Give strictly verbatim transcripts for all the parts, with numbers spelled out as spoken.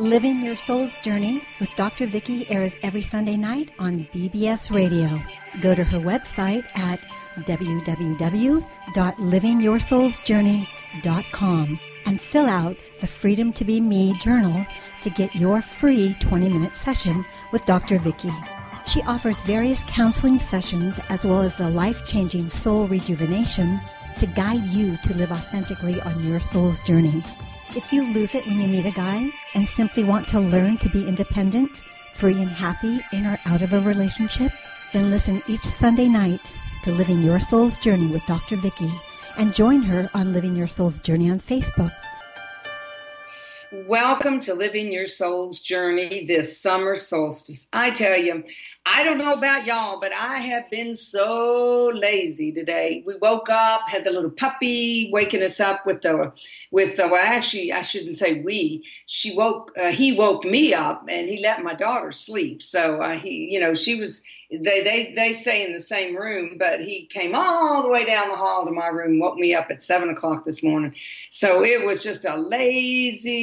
Living Your Soul's Journey with Doctor Vicky airs every Sunday night on B B S Radio. Go to her website at w w w dot living your souls journey dot com and fill out the Freedom to Be Me journal to get your free twenty-minute session with Doctor Vicky. She offers various counseling sessions as well as the life-changing soul rejuvenation to guide you to live authentically on your soul's journey. If you lose it when you meet a guy and simply want to learn to be independent, free and happy in or out of a relationship, then listen each Sunday night to Living Your Soul's Journey with Doctor Vicky and join her on Living Your Soul's Journey on Facebook. Welcome to Living Your Soul's Journey this summer solstice. I tell you, I don't know about y'all, but I have been so lazy today. We woke up, had the little puppy waking us up with the, with the, well, actually, I shouldn't say we. She woke, uh, he woke me up, and he let my daughter sleep. So uh, he, you know, she was. They, they they say in the same room, but he came all the way down the hall to my room, woke me up at seven o'clock this morning. So it was just a lazy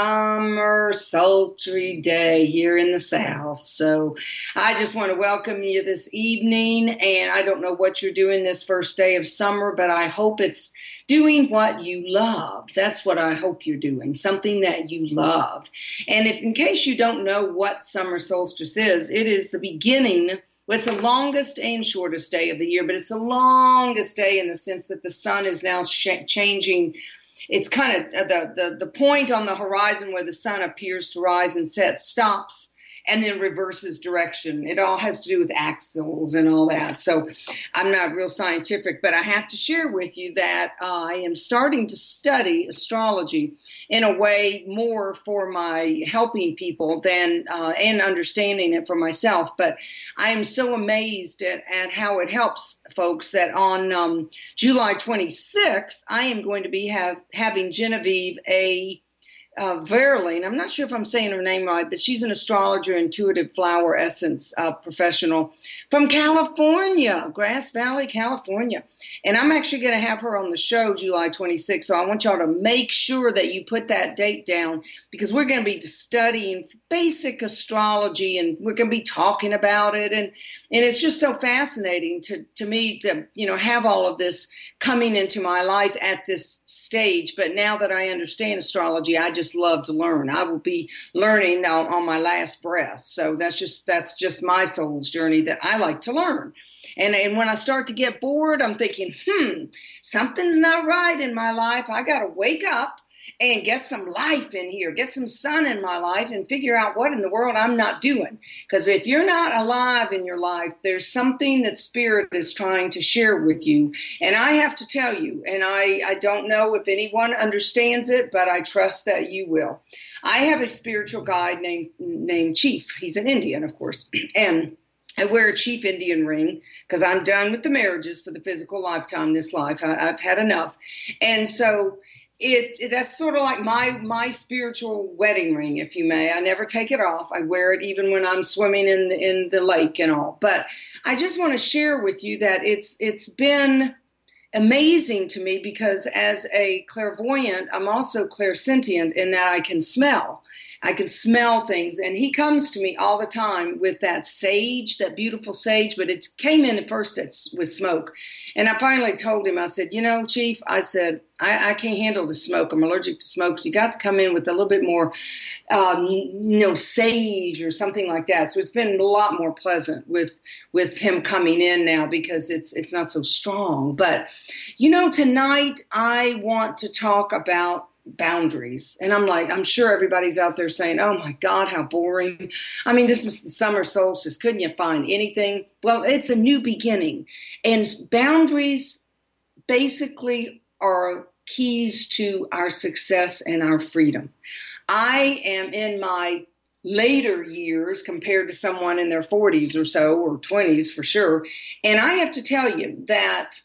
summer, sultry day here in the South. So I just want to welcome you this evening, and I don't know what you're doing this first day of summer, but I hope it's doing what you love. That's what I hope you're doing, something that you love. And if, in case you don't know what summer solstice is, it is the beginning. Well, it's the longest and shortest day of the year, but it's the longest day in the sense that the sun is now sh- changing. It's kind of the, the, the point on the horizon where the sun appears to rise and set stops and then reverses direction. It all has to do with axles and all that. So I'm not real scientific, but I have to share with you that uh, I am starting to study astrology in a way more for my helping people than uh, and understanding it for myself. But I am so amazed at, at how it helps folks that on um, July twenty-sixth, I am going to be have, having Genevieve a Uh, Verling, I'm not sure if I'm saying her name right, but she's an astrologer, intuitive flower essence uh, professional from California, Grass Valley, California. And I'm actually going to have her on the show July twenty-sixth. So I want y'all to make sure that you put that date down because we're going to be studying basic astrology and we're going to be talking about it. And, and it's just so fascinating to, to me to, you know, have all of this coming into my life at this stage. But now that I understand astrology, I just love to learn. I will be learning on, on my last breath. So that's just that's just my soul's journey that I like to learn. And, and when I start to get bored, I'm thinking, hmm, something's not right in my life. I got to wake up and get some life in here, get some sun in my life and figure out what in the world I'm not doing. Because if you're not alive in your life, there's something that Spirit is trying to share with you. And I have to tell you, and I, I don't know if anyone understands it, but I trust that you will. I have a spiritual guide named, named Chief. He's an Indian, of course. And I wear a Chief Indian ring because I'm done with the marriages for the physical lifetime, this life. I, I've had enough. And so It, it that's sort of like my my spiritual wedding ring, if you may. I never take it off. I wear it even when I'm swimming in the, in the lake and all. But I just want to share with you that it's it's been amazing to me because as a clairvoyant, I'm also clairsentient in that I can smell. I can smell things. And he comes to me all the time with that sage, that beautiful sage, but it came in at first it's with smoke. And I finally told him, I said, you know, Chief, I said, I, I can't handle the smoke. I'm allergic to smoke. So you got to come in with a little bit more, um, you know, sage or something like that. So it's been a lot more pleasant with with him coming in now because it's it's not so strong. But, you know, tonight I want to talk about boundaries. And I'm like, I'm sure everybody's out there saying, oh my God, how boring. I mean, this is the summer solstice. Couldn't you find anything? Well, it's a new beginning. And boundaries basically are keys to our success and our freedom. I am in my later years compared to someone in their forties or so, or twenties for sure. And I have to tell you that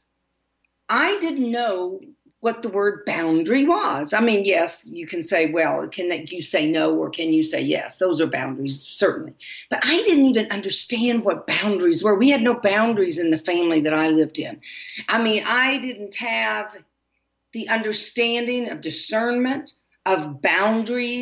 I didn't know what the word boundary was. I mean, yes, you can say, well, can you say no or can you say yes? Those are boundaries, certainly. But I didn't even understand what boundaries were. We had no boundaries in the family that I lived in. I mean, I didn't have the understanding of discernment, of boundaries.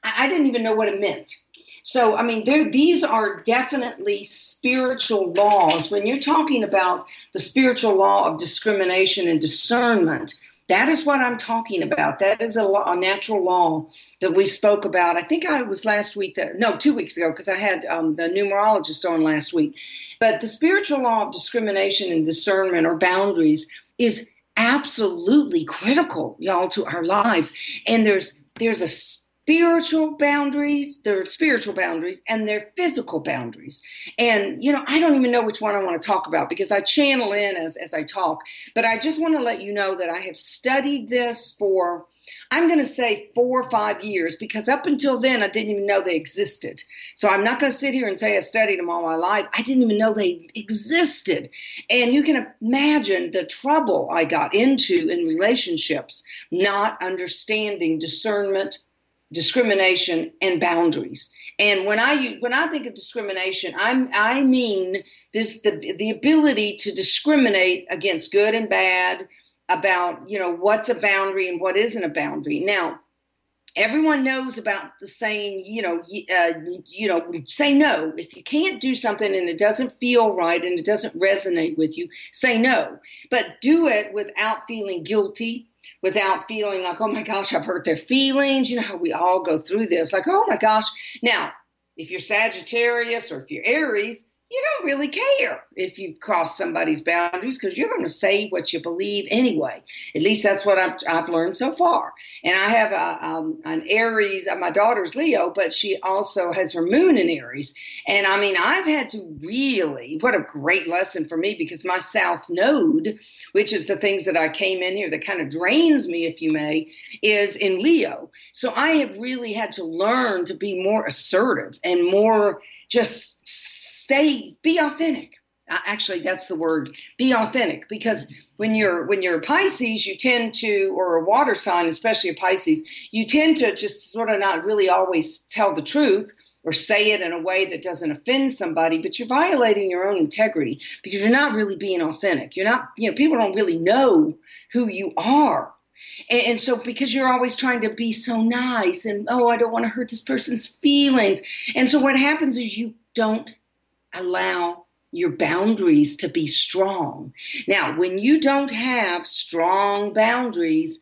I, I didn't even know what it meant. So, I mean, there, these are definitely spiritual laws. When you're talking about the spiritual law of discrimination and discernment, that is what I'm talking about. That is a, law, a natural law that we spoke about. I think I was last week, that, no, two weeks ago, because I had um, the numerologist on last week. But the spiritual law of discrimination and discernment or boundaries is absolutely critical, y'all, to our lives. And there's there's a spiritual boundaries, there are spiritual boundaries, and there are physical boundaries. And, you know, I don't even know which one I want to talk about because I channel in as, as I talk. But I just want to let you know that I have studied this for, I'm going to say four or five years, because up until then, I didn't even know they existed. So I'm not going to sit here and say I studied them all my life. I didn't even know they existed. And you can imagine the trouble I got into in relationships, not understanding discernment, discrimination, and boundaries. And when I when I think of discrimination, I'm I mean this the the ability to discriminate against good and bad, about, you know, what's a boundary and what isn't a boundary. Now, everyone knows about the saying, you know, uh, you know, say no. If you can't do something and it doesn't feel right and it doesn't resonate with you, say no. But do it without feeling guilty, without feeling like, oh my gosh, I've hurt their feelings. You know how we all go through this, like, oh my gosh. Now, if you're Sagittarius or if you're Aries, you don't really care if you cross somebody's boundaries because you're going to say what you believe anyway. At least that's what I've, I've learned so far. And I have a, um, an Aries, my daughter's Leo, but she also has her moon in Aries. And I mean, I've had to really, what a great lesson for me, because my South Node, which is the things that I came in here that kind of drains me, if you may, is in Leo. So I have really had to learn to be more assertive and more just stay, be authentic. Actually, that's the word, be authentic. Because when you're when you're a Pisces, you tend to, or a water sign, especially a Pisces, you tend to just sort of not really always tell the truth or say it in a way that doesn't offend somebody, but you're violating your own integrity because you're not really being authentic. You're not, you know, people don't really know who you are. And, and so because you're always trying to be so nice and, oh, I don't want to hurt this person's feelings. And so what happens is you don't allow your boundaries to be strong. Now, when you don't have strong boundaries,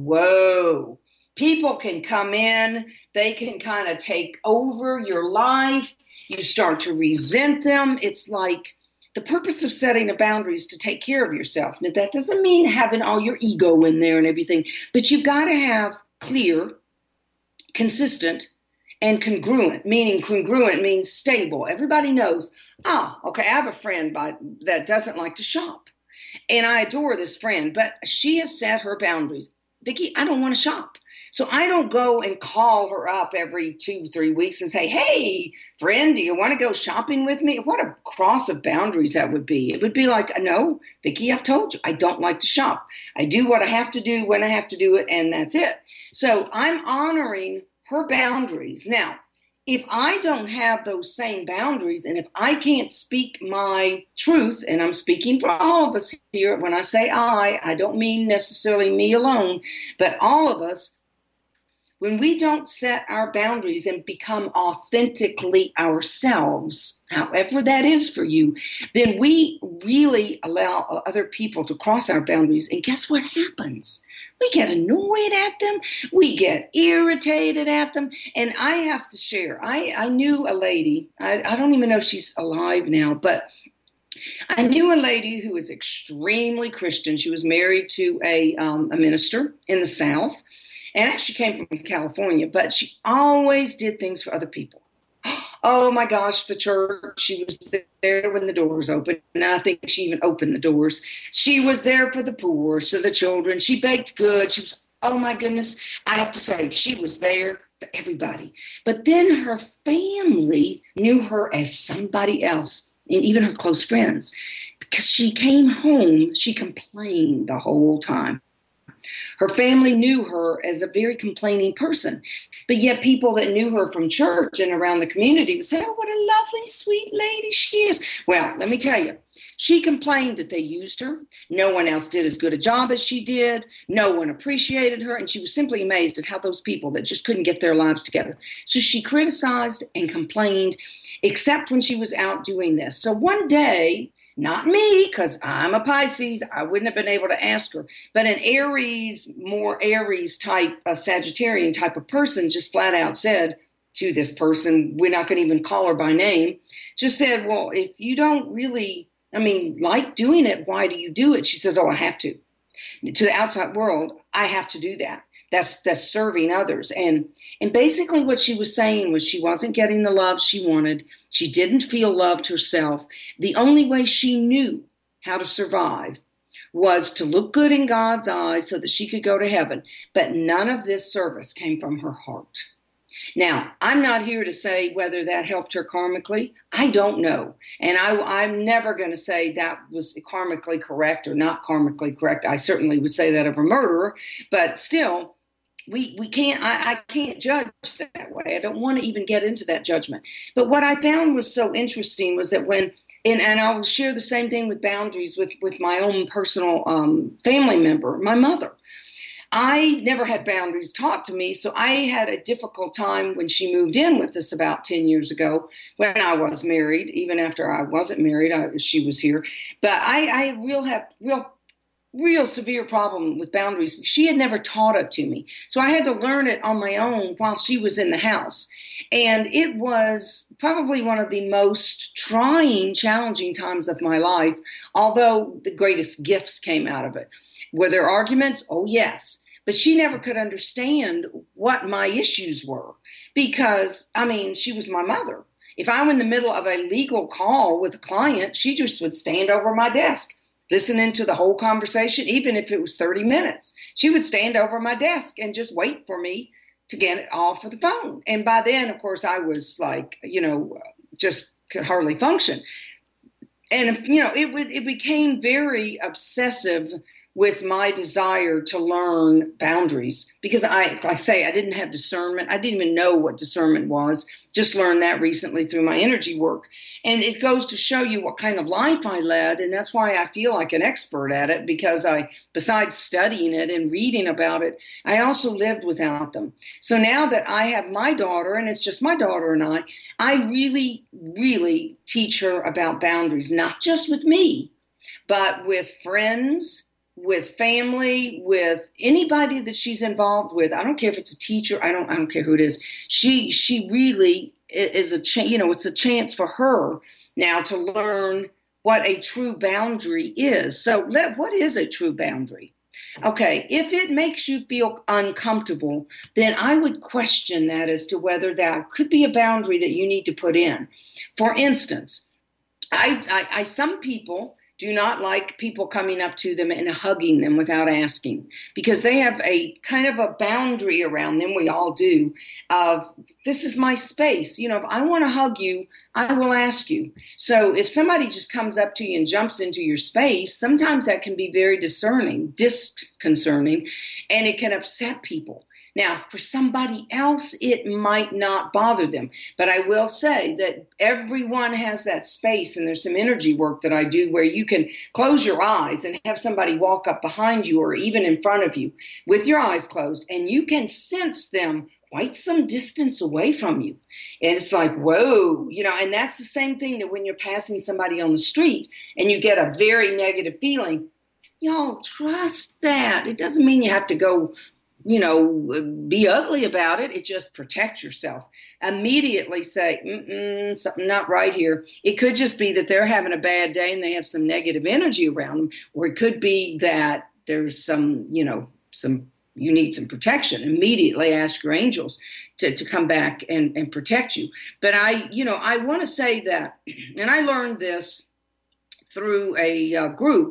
whoa, people can come in, they can kind of take over your life. You start to resent them. It's like the purpose of setting a boundary is to take care of yourself. Now, that doesn't mean having all your ego in there and everything, but you've got to have clear, consistent, and congruent, meaning congruent means stable. Everybody knows, oh, okay, I have a friend by, that doesn't like to shop. And I adore this friend, but she has set her boundaries. Vicki, I don't want to shop. So I don't go and call her up every two, three weeks and say, hey, friend, do you want to go shopping with me? What a cross of boundaries that would be. It would be like, no, Vicki, I've told you, I don't like to shop. I do what I have to do when I have to do it, and that's it. So I'm honoring her boundaries. Now, if I don't have those same boundaries, and if I can't speak my truth, and I'm speaking for all of us here, when I say I, I don't mean necessarily me alone, but all of us, when we don't set our boundaries and become authentically ourselves, however that is for you, then we really allow other people to cross our boundaries. And guess what happens? We get annoyed at them. We get irritated at them. And I have to share, I, I knew a lady, I, I don't even know if she's alive now, but I knew a lady who was extremely Christian. She was married to a, um, a minister in the South, and actually came from California, but she always did things for other people. Oh my gosh, the church, she was there when the doors opened, and I think she even opened the doors. She was there for the poor, so the children, she baked goods. She was, oh my goodness, I have to say, she was there for everybody. But then her family knew her as somebody else, and even her close friends, because she came home, she complained the whole time. Her family knew her as a very complaining person, but yet people that knew her from church and around the community would say, oh, what a lovely, sweet lady she is. Well, let me tell you, she complained that they used her. No one else did as good a job as she did. No one appreciated her. And she was simply amazed at how those people that just couldn't get their lives together. So she criticized and complained, except when she was out doing this. So one day, not me, because I'm a Pisces, I wouldn't have been able to ask her, but an Aries, more Aries type, a Sagittarian type of person just flat out said to this person, we're not going to even call her by name, just said, well, if you don't really, I mean, like doing it, why do you do it? She says, oh, I have to. To the outside world, I have to do that. That's that's serving others. And and basically what she was saying was she wasn't getting the love she wanted. She didn't feel loved herself. The only way she knew how to survive was to look good in God's eyes so that she could go to heaven. But none of this service came from her heart. Now, I'm not here to say whether that helped her karmically. I don't know. And I, I'm never going to say that was karmically correct or not karmically correct. I certainly would say that of a murderer. But still, we, we can't, I, I can't judge that way. I don't want to even get into that judgment. But what I found was so interesting was that when, and, and I'll share the same thing with boundaries with, with my own personal um, family member, my mother. I never had boundaries taught to me, so I had a difficult time when she moved in with us about ten years ago when I was married. Even after I wasn't married, I, she was here. But I, I real have real, real severe problem with boundaries. She had never taught it to me, so I had to learn it on my own while she was in the house. And it was probably one of the most trying, challenging times of my life, although the greatest gifts came out of it. Were there arguments? Oh, yes. But she never could understand what my issues were because, I mean, she was my mother. If I'm in the middle of a legal call with a client, she just would stand over my desk, listening to the whole conversation, even if it was thirty minutes. She would stand over my desk and just wait for me to get it off of the phone. And by then, of course, I was like, you know, just could hardly function. And, you know, it would, it became very obsessive with my desire to learn boundaries because I, if I say I didn't have discernment, I didn't even know what discernment was, just learned that recently through my energy work. And it goes to show you what kind of life I led. And that's why I feel like an expert at it because I, besides studying it and reading about it, I also lived without them. So now that I have my daughter and it's just my daughter and I, I really, really teach her about boundaries, not just with me, but with friends, with family, with anybody that she's involved with. I don't care if it's a teacher. I don't. I don't care who it is. She she really is a chance. You know, it's a chance for her now to learn what a true boundary is. So, let, what is a true boundary? Okay, if it makes you feel uncomfortable, then I would question that as to whether that could be a boundary that you need to put in. For instance, I, I, I some people do not like people coming up to them and hugging them without asking because they have a kind of a boundary around them, we all do, of this is my space. You know, if I want to hug you, I will ask you. So if somebody just comes up to you and jumps into your space, sometimes that can be very discerning, disconcerting, and it can upset people. Now, for somebody else, it might not bother them. But I will say that everyone has that space, and there's some energy work that I do where you can close your eyes and have somebody walk up behind you or even in front of you with your eyes closed, and you can sense them quite some distance away from you. And it's like, whoa, you know, and that's the same thing that when you're passing somebody on the street and you get a very negative feeling, y'all trust that. It doesn't mean you have to go, you know, be ugly about it. It just protect yourself. Immediately say, mm-mm, something not right here. It could just be that they're having a bad day and they have some negative energy around them, or it could be that there's some, you know, some, you need some protection. Immediately ask your angels to, to come back and, and protect you. But I, you know, I want to say that, and I learned this through a uh, group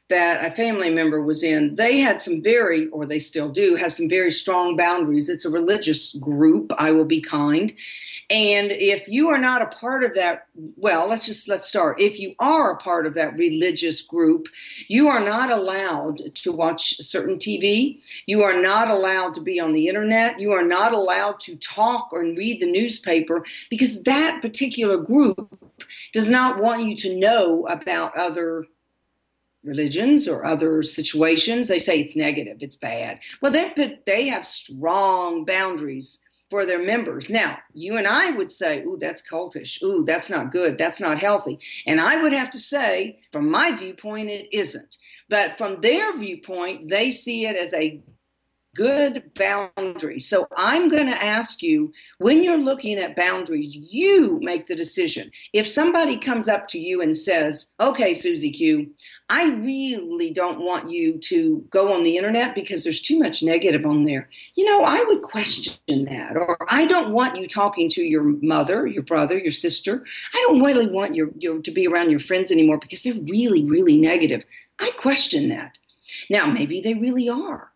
that a family member was in, they had some very, or they still do, have some very strong boundaries. It's a religious group, I Will Be Kind. And if you are not a part of that, well, let's just, let's start. If you are a part of that religious group, you are not allowed to watch certain T V. You are not allowed to be on the internet. You are not allowed to talk or read the newspaper, because that particular group does not want you to know about other religions or other situations. They say it's negative, it's bad. Well, they put, they have strong boundaries for their members. Now, you and I would say, ooh, that's cultish. Ooh, that's not good. That's not healthy. And I would have to say, from my viewpoint, it isn't. But from their viewpoint, they see it as a good boundary. So I'm going to ask you, when you're looking at boundaries, you make the decision. If somebody comes up to you and says, okay, Susie Q, I really don't want you to go on the internet because there's too much negative on there. You know, I would question that. Or I don't want you talking to your mother, your brother, your sister. I don't really want your, your to be around your friends anymore because they're really, really negative. I question that. Now, maybe they really are.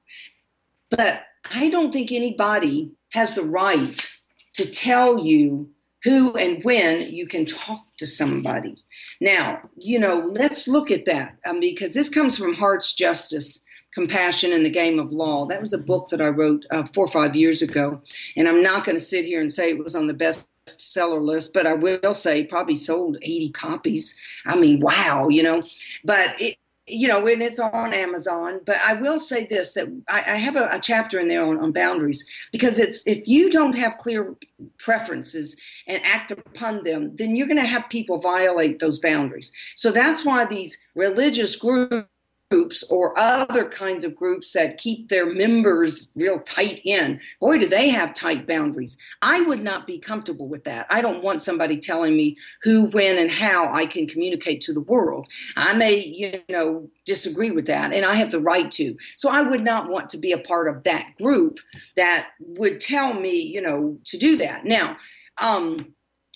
But I don't think anybody has the right to tell you who and when you can talk to somebody. Now, you know, let's look at that um, because this comes from Heart's Justice, Compassion in the Game of Law. That was a book that I wrote uh, four or five years ago. And I'm not going to sit here and say it was on the bestseller list, but I will say probably sold eighty copies. I mean, wow, you know, but it, you know, and it's on Amazon. But I will say this, that I, I have a, a chapter in there on, on boundaries, because it's, if you don't have clear preferences and act upon them, then you're going to have people violate those boundaries. So that's why these religious groups or other kinds of groups that keep their members real tight in, boy, do they have tight boundaries. I would not be comfortable with that. I don't want somebody telling me who, when, and how I can communicate to the world. I may, you know, disagree with that, and I have the right to. So I would not want to be a part of that group that would tell me, you know, to do that. Now, um,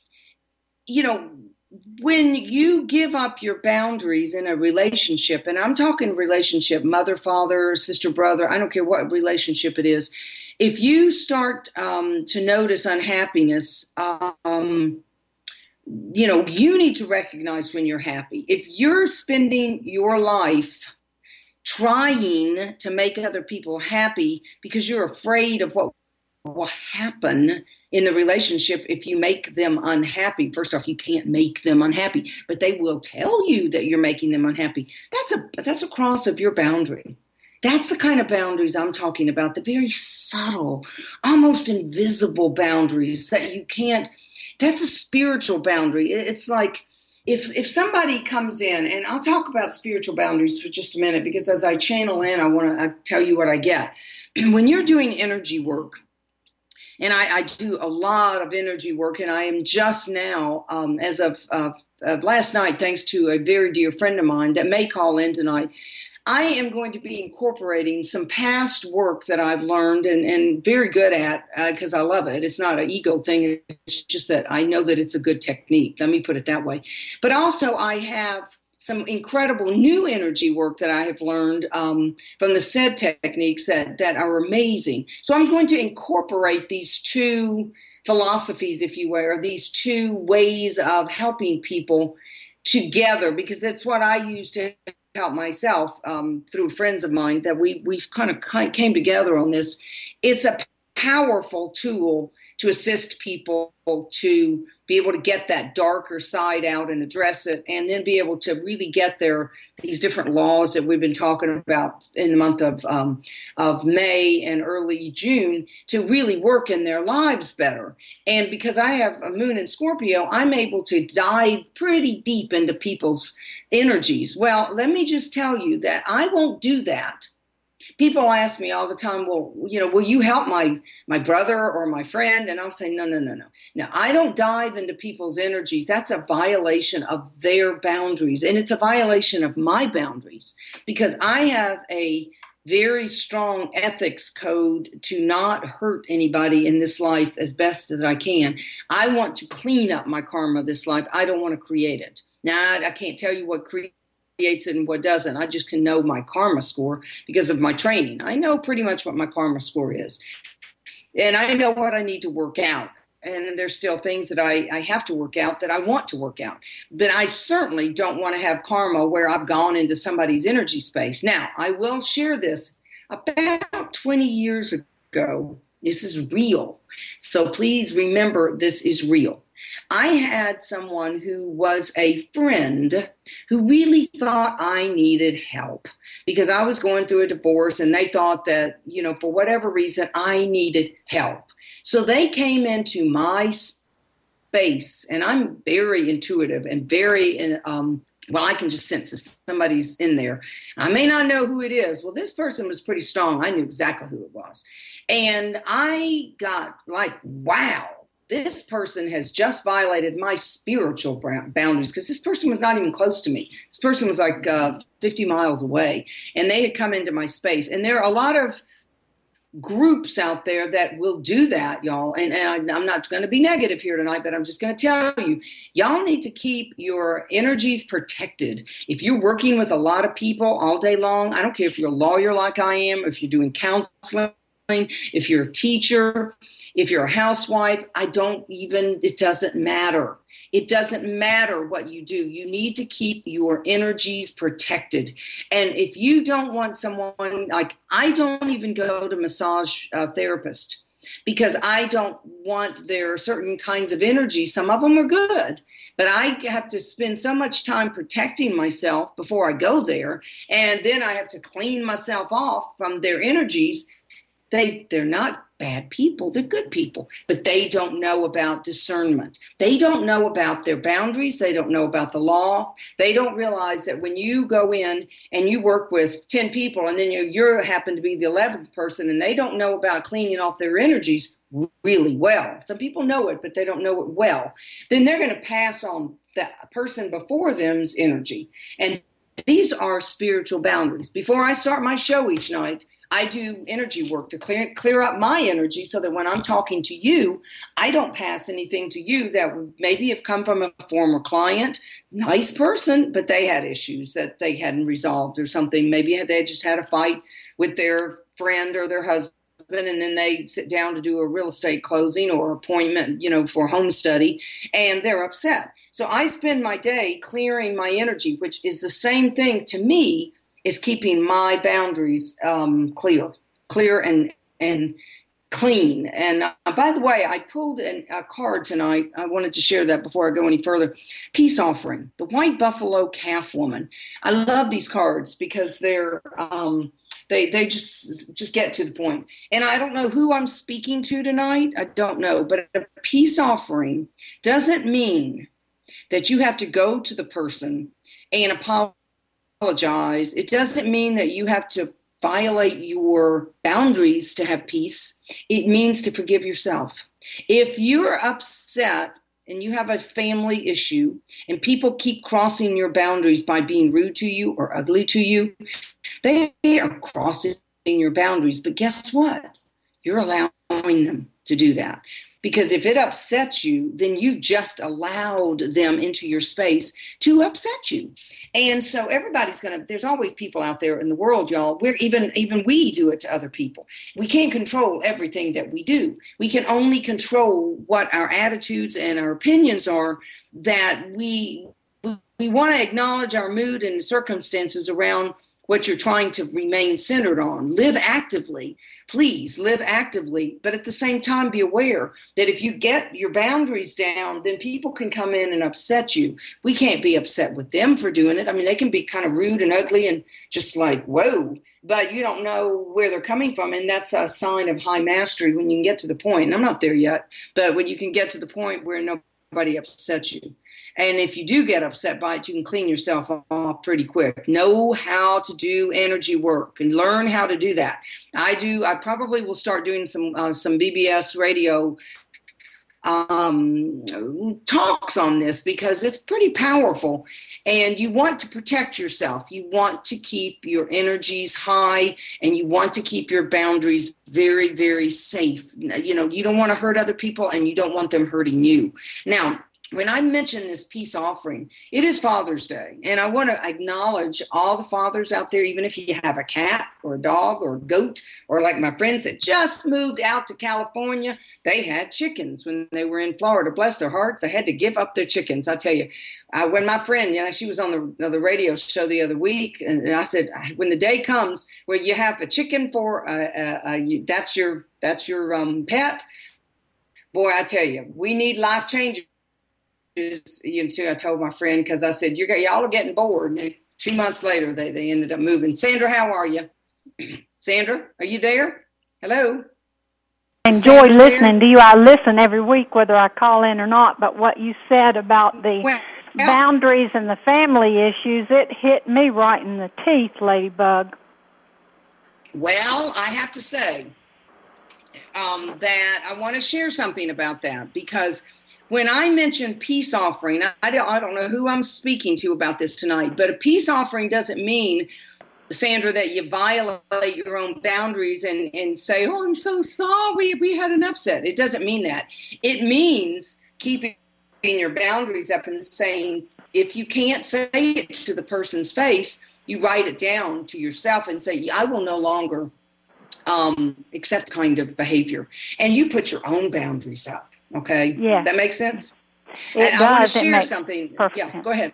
you know, when you give up your boundaries in a relationship, and I'm talking relationship, mother, father, sister, brother, I don't care what relationship it is. If you start um, to notice unhappiness, um, you know, you need to recognize when you're happy. If you're spending your life trying to make other people happy because you're afraid of what will happen in the relationship if you make them unhappy. First off, you can't make them unhappy, but they will tell you that you're making them unhappy. That's a that's a cross of your boundary. That's the kind of boundaries I'm talking about, the very subtle, almost invisible boundaries that you can't, that's a spiritual boundary. It's like if if somebody comes in, and I'll talk about spiritual boundaries for just a minute, because as I channel in, I want to tell you what I get. When you're doing energy work, and I, I do a lot of energy work, and I am just now, um, as of, uh, of last night, thanks to a very dear friend of mine that may call in tonight, I am going to be incorporating some past work that I've learned and, and very good at, because uh, I love it. It's not an ego thing. It's just that I know that it's a good technique. Let me put it that way. But also I have some incredible new energy work that I have learned um, from the S E D techniques that, that are amazing. So I'm going to incorporate these two philosophies, if you will, or these two ways of helping people together, because that's what I use to help myself um, through friends of mine that we, we kind of came together on this. It's a powerful tool to assist people to be able to get that darker side out and address it, and then be able to really get their these different laws that we've been talking about in the month of um, of May and early June to really work in their lives better. And because I have a moon in Scorpio, I'm able to dive pretty deep into people's energies. Well, let me just tell you that I won't do that. People ask me all the time, well, you know, will you help my my brother or my friend? And I'll say, no, no, no, no. Now, I don't dive into people's energies. That's a violation of their boundaries. And it's a violation of my boundaries, because I have a very strong ethics code to not hurt anybody in this life as best as I can. I want to clean up my karma this life. I don't want to create it. Now, I can't tell you what create it and what doesn't. I just can know my karma score because of my training. I know pretty much what my karma score is. And I know what I need to work out. And there's still things that I, I have to work out that I want to work out. But I certainly don't want to have karma where I've gone into somebody's energy space. Now, I will share this. About twenty years ago, this is real. So please remember, this is real. I had someone who was a friend who really thought I needed help because I was going through a divorce, and they thought that, you know, for whatever reason, I needed help. So they came into my space, and I'm very intuitive and very, um, well, I can just sense if somebody's in there. I may not know who it is. Well, this person was pretty strong. I knew exactly who it was. And I got like, wow, this person has just violated my spiritual boundaries, because this person was not even close to me. This person was like uh, fifty miles away, and they had come into my space. And there are a lot of groups out there that will do that, y'all. And, and I, I'm not going to be negative here tonight, but I'm just going to tell you, y'all need to keep your energies protected. If you're working with a lot of people all day long, I don't care if you're a lawyer like I am, if you're doing counseling, if you're a teacher, if you're a housewife, I don't even, it doesn't matter. It doesn't matter what you do. You need to keep your energies protected. And if you don't want someone, like I don't even go to massage uh, therapist because I don't want their certain kinds of energy. Some of them are good, but I have to spend so much time protecting myself before I go there. And then I have to clean myself off from their energies. They, they're not bad people. They're good people, but they don't know about discernment. They don't know about their boundaries. They don't know about the law. They don't realize that when you go in and you work with ten people and then you you happen to be the eleventh person and they don't know about cleaning off their energies really well. Some people know it, but they don't know it well. Then they're going to pass on the person before them's energy. And these are spiritual boundaries. Before I start my show each night, I do energy work to clear clear up my energy so that when I'm talking to you, I don't pass anything to you that would maybe have come from a former client, nice person, but they had issues that they hadn't resolved or something. Maybe they just had a fight with their friend or their husband, and then they sit down to do a real estate closing or appointment, you know, for home study, and they're upset. So I spend my day clearing my energy, which is the same thing to me is keeping my boundaries um, clear, clear and and clean. And uh, by the way, I pulled an, a card tonight. I wanted to share that before I go any further. Peace offering, the white buffalo calf woman. I love these cards because they're um, they they just just get to the point. And I don't know who I'm speaking to tonight. I don't know, but a peace offering doesn't mean that you have to go to the person and apologize. Apologize. It doesn't mean that you have to violate your boundaries to have peace. It means to forgive yourself. If you're upset and you have a family issue and people keep crossing your boundaries by being rude to you or ugly to you, they are crossing your boundaries. But guess what? You're allowing them to do that. Because if it upsets you, then you've just allowed them into your space to upset you. And so everybody's going to, there's always people out there in the world, y'all. We're even, even we do it to other people. We can't control everything that we do. We can only control what our attitudes and our opinions are, that we, we want to acknowledge our mood and circumstances around what you're trying to remain centered on. Live actively. Please live actively, but at the same time, be aware that if you get your boundaries down, then people can come in and upset you. We can't be upset with them for doing it. I mean, they can be kind of rude and ugly and just like, whoa, but you don't know where they're coming from. And that's a sign of high mastery when you can get to the point, and I'm not there yet, but when you can get to the point where nobody upsets you. And if you do get upset by it, you can clean yourself off pretty quick. Know how to do energy work and learn how to do that. I do. I probably will start doing some uh, some B B S radio um, talks on this because it's pretty powerful. And you want to protect yourself. You want to keep your energies high, and you want to keep your boundaries very, very safe. You know, you don't want to hurt other people, and you don't want them hurting you. Now, when I mention this peace offering, it is Father's Day. And I want to acknowledge all the fathers out there, even if you have a cat or a dog or a goat, or like my friends that just moved out to California, they had chickens when they were in Florida. Bless their hearts, they had to give up their chickens. I tell you, uh, when my friend, you know, she was on the, the radio show the other week, and I said, when the day comes where you have a chicken for, uh, uh, uh, you, that's your, that's your um, pet, boy, I tell you, we need life changers. You know, I told my friend, because I said, You're, y'all are getting bored. And two months later, they, they ended up moving. Sandra, how are you? Sandra, are you there? Hello? Enjoy listening to you. I listen every week, whether I call in or not, but what you said about the well, well, boundaries and the family issues, it hit me right in the teeth, Ladybug. Well, I have to say um, that I want to share something about that, because when I mention peace offering, I don't, I don't know who I'm speaking to about this tonight, but a peace offering doesn't mean, Sandra, that you violate your own boundaries and, and say, oh, I'm so sorry, we had an upset. It doesn't mean that. It means keeping your boundaries up and saying, if you can't say it to the person's face, you write it down to yourself and say, I will no longer um, accept kind of behavior. And you put your own boundaries up. Okay. Yeah. That makes sense. It and does. I want to share it something. Yeah, sense. go ahead.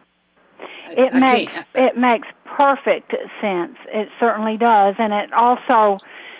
It I makes can't. it makes perfect sense. It certainly does, and it also.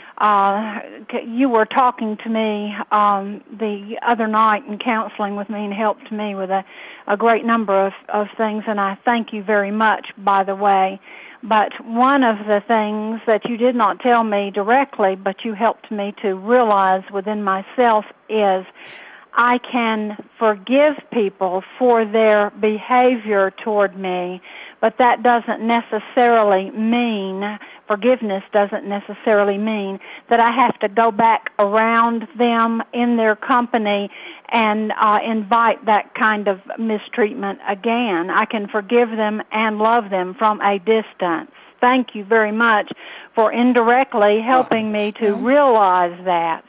Uh, you were talking to me um, the other night and counseling with me and helped me with a, a great number of, of things, and I thank you very much, by the way. But one of the things that you did not tell me directly, but you helped me to realize within myself is I can forgive people for their behavior toward me, but that doesn't necessarily mean, forgiveness doesn't necessarily mean that I have to go back around them in their company and uh, invite that kind of mistreatment again. I can forgive them and love them from a distance. Thank you very much for indirectly helping me to realize that.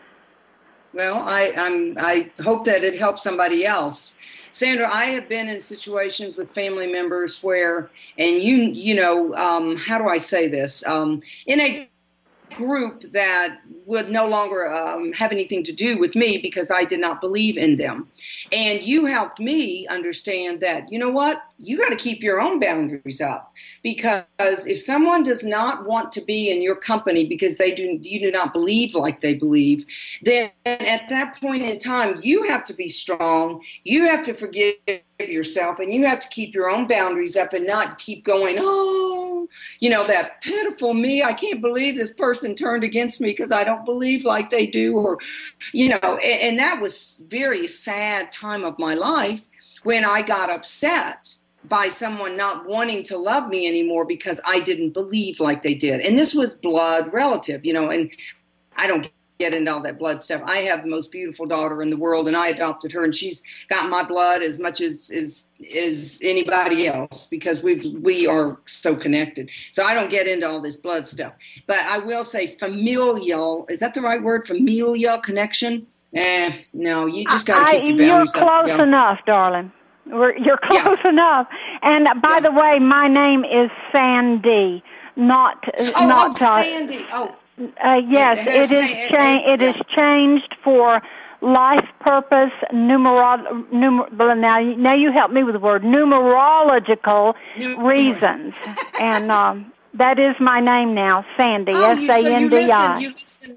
Well, I, I'm, I hope that it helps somebody else. Sandra, I have been in situations with family members where, and you, you know, um, how do I say this? Um, in a group that would no longer um, have anything to do with me because I did not believe in them. And you helped me understand that, you know what, you got to keep your own boundaries up, because if someone does not want to be in your company because they do, you do not believe like they believe, then at that point in time, you have to be strong. You have to forgive yourself, and you have to keep your own boundaries up and not keep going, oh, you know, that pitiful me, I can't believe this person turned against me because I don't believe like they do, or, you know, and, and that was very sad time of my life when I got upset by someone not wanting to love me anymore because I didn't believe like they did. And this was blood relative, you know, and I don't get into all that blood stuff. I have the most beautiful daughter in the world, and I adopted her, and she's got my blood as much as as, as anybody else, because we we are so connected. So I don't get into all this blood stuff. But I will say familial, is that the right word? Familial connection? Eh, no, you just got to keep your boundaries up. You're close yeah. enough, darling. We're, you're close yeah. enough. And by yeah. the way, my name is Sandy, not oh, not oh, uh, Sandy. Oh, uh, yes, it, it, it is San- cha- it, it yeah. is changed for life purpose numero. Numer- now, now you help me with the word numerological Numer- reasons, and um, that is my name now, Sandy. Oh, S A N D I. So you listen.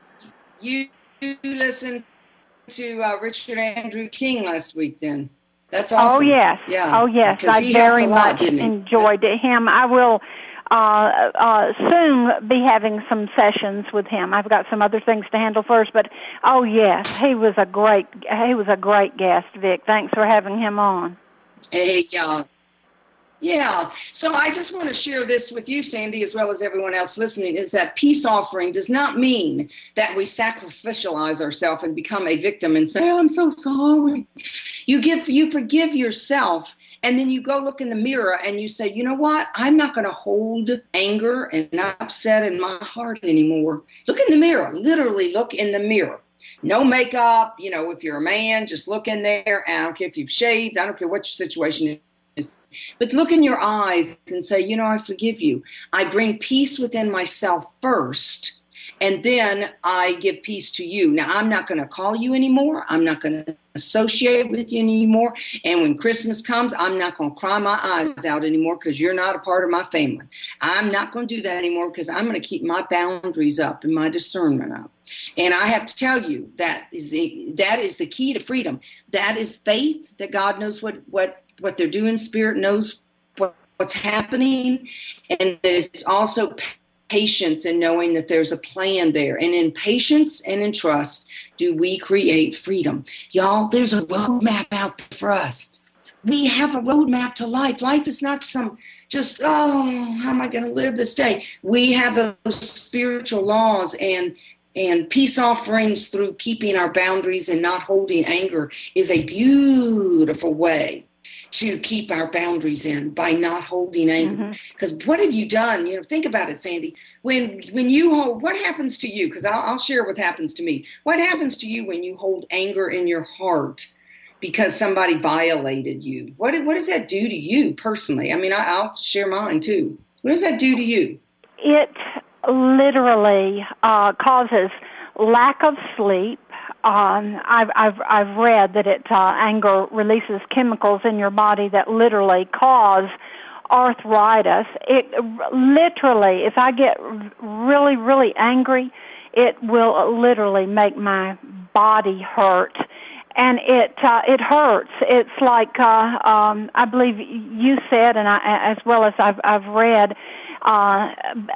You listen. You, you listen to uh, Richard Andrew King last week, then. That's awesome. Oh, yes. Yeah. Oh, yes. I very much lot, enjoyed That's... him. I will uh, uh, soon be having some sessions with him. I've got some other things to handle first, but oh, yes, he was a great he was a great guest, Vic. Thanks for having him on. Hey, y'all. Yeah, so I just want to share this with you, Sandy, as well as everyone else listening, is that peace offering does not mean that we sacrificialize ourselves and become a victim and say, oh, I'm so sorry. You give, you forgive yourself, and then you go look in the mirror and you say, you know what? I'm not going to hold anger and upset in my heart anymore. Look in the mirror, literally look in the mirror. no makeup. You know, if you're a man, just look in there. I don't care if you've shaved. I don't care what your situation is. But look in your eyes and say, you know, I forgive you. I bring peace within myself first, and then I give peace to you. Now, I'm not going to call you anymore. I'm not going to associate with you anymore. And when Christmas comes, I'm not going to cry my eyes out anymore because you're not a part of my family. I'm not going to do that anymore because I'm going to keep my boundaries up and my discernment up. And I have to tell you, that is the, that is the key to freedom. That is faith, that God knows what, what, what they're doing. Spirit knows what, what's happening. And it's also patience and knowing that there's a plan there. And in patience and in trust do we create freedom. Y'all, there's a roadmap out there for us. We have a roadmap to life. Life is not some just, oh, how am I going to live this day? We have those spiritual laws, and and peace offerings through keeping our boundaries and not holding anger is a beautiful way to keep our boundaries in, by not holding anger. Because mm-hmm. what have you done? You know, think about it, Sandy. When when you hold, what happens to you? Because I'll, I'll share what happens to me. What happens to you when you hold anger in your heart because somebody violated you? What what does that do to you personally? I mean, I, I'll share mine too. What does that do to you? It literally uh, causes lack of sleep. Um, I've, I've, I've read that it, uh, anger releases chemicals in your body that literally cause arthritis. It literally, if I get really, really angry, it will literally make my body hurt. And it, uh, it hurts. It's like, uh, um, I believe you said, and I, as well as I've, I've read, uh,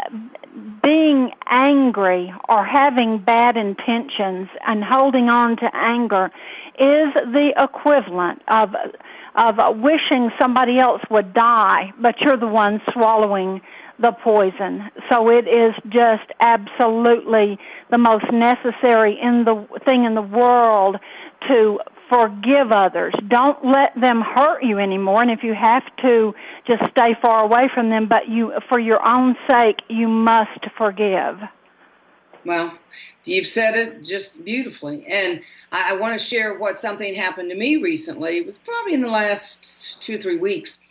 being angry or having bad intentions and holding on to anger is the equivalent of of wishing somebody else would die, but you're the one swallowing the poison. So it is just absolutely the most necessary in the thing in the world to forgive others. Don't let them hurt you anymore. And if you have to, just stay far away from them. But you, for your own sake, you must forgive. Well, you've said it just beautifully. And I, I want to share what something happened to me recently. It was probably in the last two or three weeks.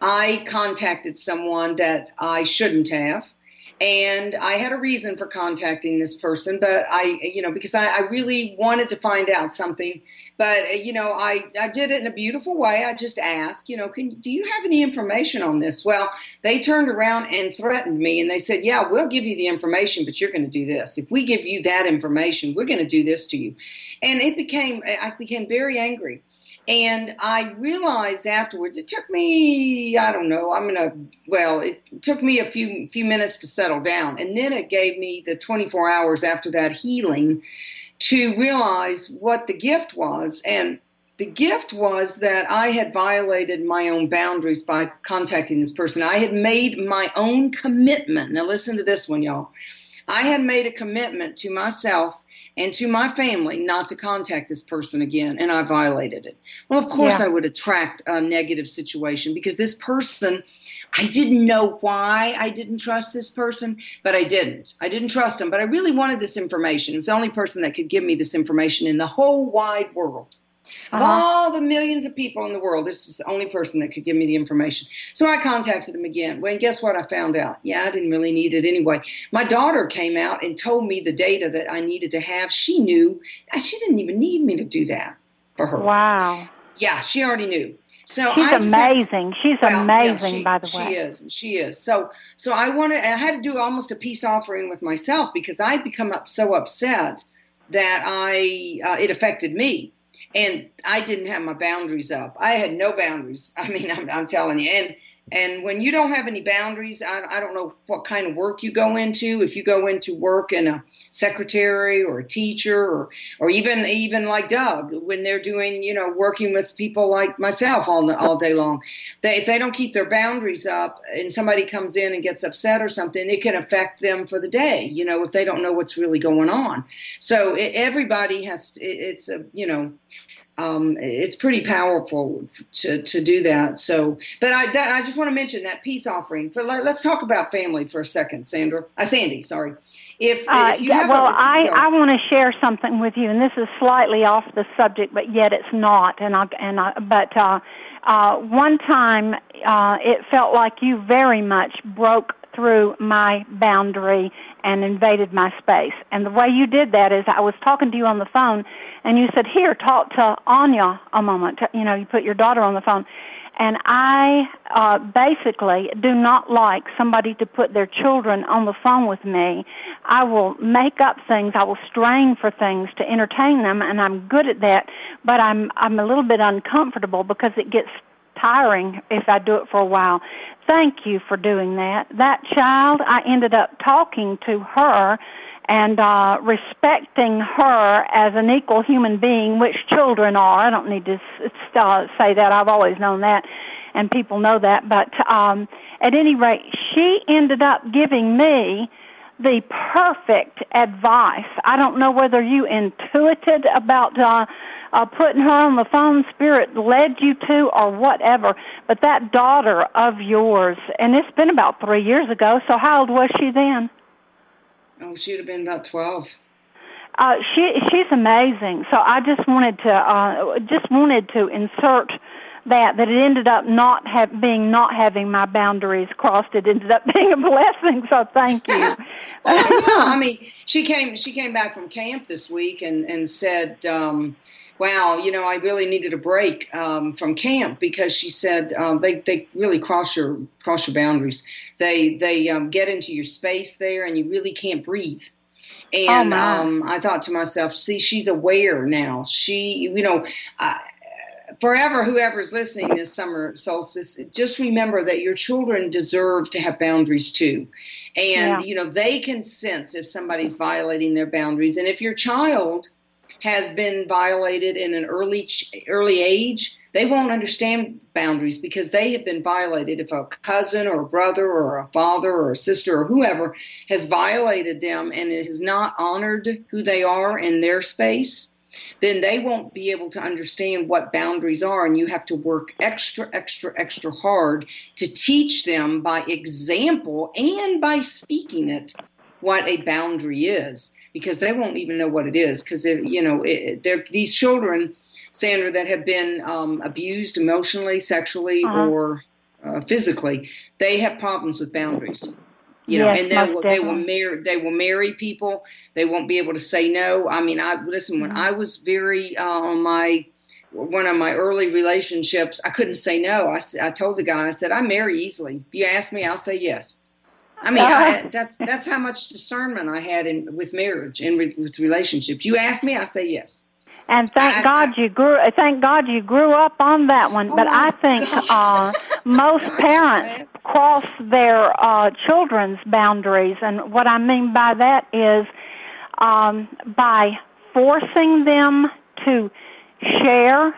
I contacted someone that I shouldn't have. And I had a reason for contacting this person, but I, you know, because I, I really wanted to find out something. But, you know, I, I did it in a beautiful way. I just asked, you know, can, do you have any information on this? Well, they turned around and threatened me, and they said, yeah, we'll give you the information, but you're going to do this. If we give you that information, we're going to do this to you. And it became, I became very angry. And I realized afterwards, it took me, I don't know, I'm going to, well, it took me a few few minutes to settle down. And then it gave me the twenty-four hours after that healing to realize what the gift was. And the gift was that I had violated my own boundaries by contacting this person. I had made my own commitment. Now listen to this one, y'all. I had made a commitment to myself and to my family not to contact this person again, and I violated it. Well, of course yeah. I would attract a negative situation because this person, I didn't know why I didn't trust this person, but I didn't. I didn't trust him, but I really wanted this information. It's the only person that could give me this information in the whole wide world. Of uh-huh. all the millions of people in the world, this is the only person that could give me the information. So I contacted him again. Well, and guess what I found out? Yeah, I didn't really need it anyway. My daughter came out and told me the data that I needed to have. She knew. She didn't even need me to do that for her. Wow. Yeah, she already knew. So she's I amazing. Had, she's well, amazing, yeah, she, by the way. She is. She is. So, so I wanted. I had to do almost a peace offering with myself because I'd become up, so upset that I uh, it affected me. And I didn't have my boundaries up. I had no boundaries. I mean, I'm, I'm telling you. And and when you don't have any boundaries, I, I don't know what kind of work you go into. If you go into work in a secretary or a teacher or or even even like Doug, when they're doing, you know, working with people like myself all the, all day long, they, if they don't keep their boundaries up and somebody comes in and gets upset or something, it can affect them for the day, you know, if they don't know what's really going on. So it, everybody has, it, it's a, you know, um, it's pretty powerful to, to do that. So, but I, that, I just want to mention that peace offering. For let's talk about family for a second, Sandra. Uh, Sandy, sorry. If, uh, if you have well, a, I, go. I want to share something with you, and this is slightly off the subject, but yet it's not. And I, and I, but uh, uh, one time uh, it felt like you very much broke through my boundary and invaded my space. And the way you did that is I was talking to you on the phone, and you said, "Here, talk to Anya a moment." You know, you put your daughter on the phone. And I uh, basically do not like somebody to put their children on the phone with me. I will make up things. I will strain for things to entertain them, and I'm good at that. But I'm I'm a little bit uncomfortable because it gets tiring if I do it for a while. Thank you for doing that. That child, I ended up talking to her and uh, respecting her as an equal human being, which children are. I don't need to uh, say that. I've always known that, and people know that. But um, at any rate, she ended up giving me the perfect advice. I don't know whether you intuited about uh, uh, putting her on the phone, Spirit led you to, or whatever, but that daughter of yours, and it's been about three years ago, so how old was she then? Oh, she would have been about twelve. Uh, she she's amazing. So I just wanted to uh, just wanted to insert that that it ended up not have, being not having my boundaries crossed. It ended up being a blessing. So thank you. Well, yeah, I mean, she came she came back from camp this week and and said, um, "Wow, you know, I really needed a break um, from camp," because she said um, they they really cross your cross your boundaries. They they um, get into your space there, and you really can't breathe. And oh, um, I thought to myself, see, she's aware now. She, you know, uh, forever, whoever's listening this summer solstice, just remember that your children deserve to have boundaries too. And, yeah. you know, they can sense if somebody's violating their boundaries. And if your child has been violated in an early early age, they won't understand boundaries because they have been violated. If a cousin or a brother or a father or a sister or whoever has violated them and it has not honored who they are in their space, then they won't be able to understand what boundaries are, and you have to work extra, extra, extra hard to teach them by example and by speaking it what a boundary is, because they won't even know what it is, because, you know, it, they're these children, Sandra, that have been um, abused emotionally, sexually, uh-huh. or uh, physically, they have problems with boundaries. You know, yes, and they will, they will marry they will marry people. They won't be able to say no. I mean, I listen. When mm-hmm. I was very uh, on my one of my early relationships, I couldn't say no. I, I told the guy, I said, I marry easily. If you ask me, I'll say yes. I mean, I, that's that's how much discernment I had in with marriage and with, with relationships. You ask me, I say yes. And thank I, God I, you grew. Thank God you grew up on that one. Oh but I think uh, most Gosh, parents man. cross their uh, children's boundaries, and what I mean by that is um, by forcing them to share.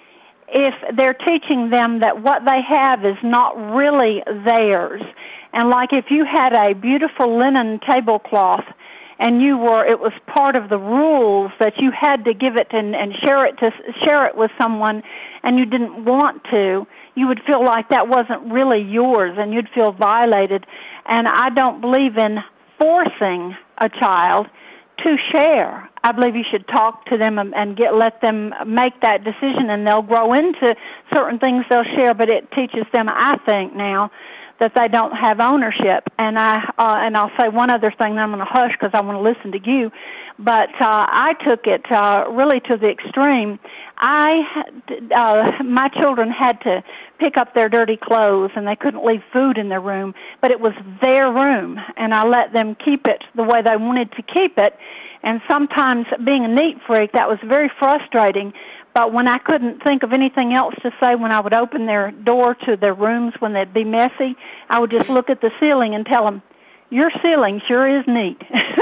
If they're teaching them that what they have is not really theirs, and like if you had a beautiful linen tablecloth, and you were, it was part of the rules that you had to give it and, and share it to share it with someone, and you didn't want to, you would feel like that wasn't really yours, and you'd feel violated. And I don't believe in forcing a child to share. I believe you should talk to them and get let them make that decision, and they'll grow into certain things they'll share. But it teaches them, I think, now, that they don't have ownership. And I uh, and I'll say one other thing, then I'm going to hush because I want to listen to you. But uh, I took it uh, really to the extreme. I uh, my children had to pick up their dirty clothes, and they couldn't leave food in their room, but it was their room, and I let them keep it the way they wanted to keep it. And sometimes, being a neat freak, that was very frustrating. But when I couldn't think of anything else to say, when I would open their door to their rooms when they'd be messy, I would just look at the ceiling and tell them, your ceiling sure is neat.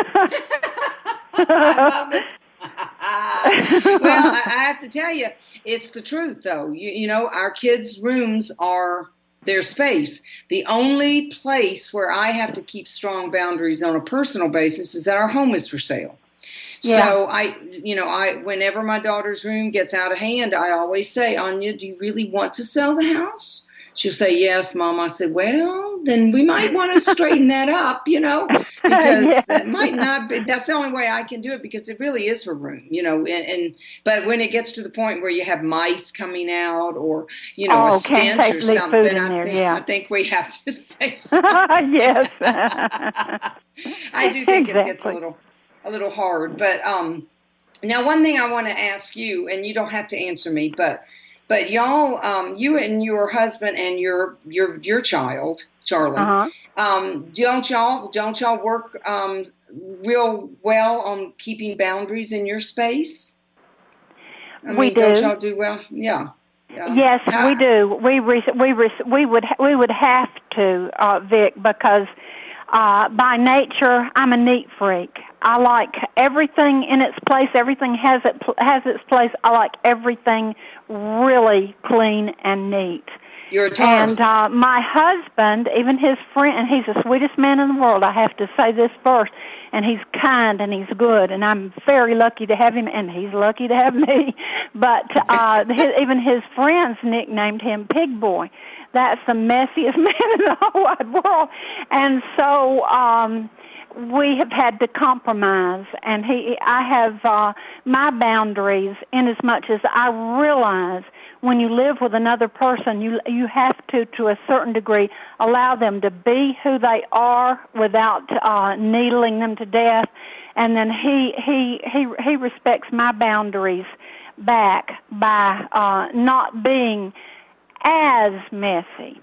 I love it. Well, I have to tell you, it's the truth, though. You, you know, our kids' rooms are their space. The only place where I have to keep strong boundaries on a personal basis is that our home is for sale. Yeah. So I, you know, I, whenever my daughter's room gets out of hand, I always say, Anya, do you really want to sell the house? She'll say, yes, Mom. I said, well, then we might want to straighten that up, you know, because Yes. that might not be, that's the only way I can do it, because it really is her room, you know, and, and but when it gets to the point where you have mice coming out, or, you know, oh, a stench or can't safely something, food in I there, think, yeah. I think we have to say so. Yes. I do think exactly. it gets a little, a little hard, but, um, now one thing I want to ask you, and you don't have to answer me, but But y'all, um, you and your husband and your your your child, Charlie, Uh-huh. um, don't y'all don't y'all work um, real well on keeping boundaries in your space? I we mean, do. don't y'all do well? Yeah. yeah. Yes, How, we do. We re- we re- we would we would have to, uh, Vic, because uh, by nature I'm a neat freak. I like everything in its place. Everything has it has its place. I like everything really clean and neat. You're a Taurus. And uh, my husband, even his friend, and he's the sweetest man in the world. I have to say this first. And he's kind and he's good, and I'm very lucky to have him, and he's lucky to have me. But uh, his, even his friends nicknamed him Pig Boy. That's the messiest man in the whole wide world. And so um, we have had to compromise, and he, I have uh, my boundaries in as much as I realize when you live with another person, you you have to, to a certain degree, allow them to be who they are without uh, needling them to death. And then he he he he respects my boundaries back by uh, not being as messy.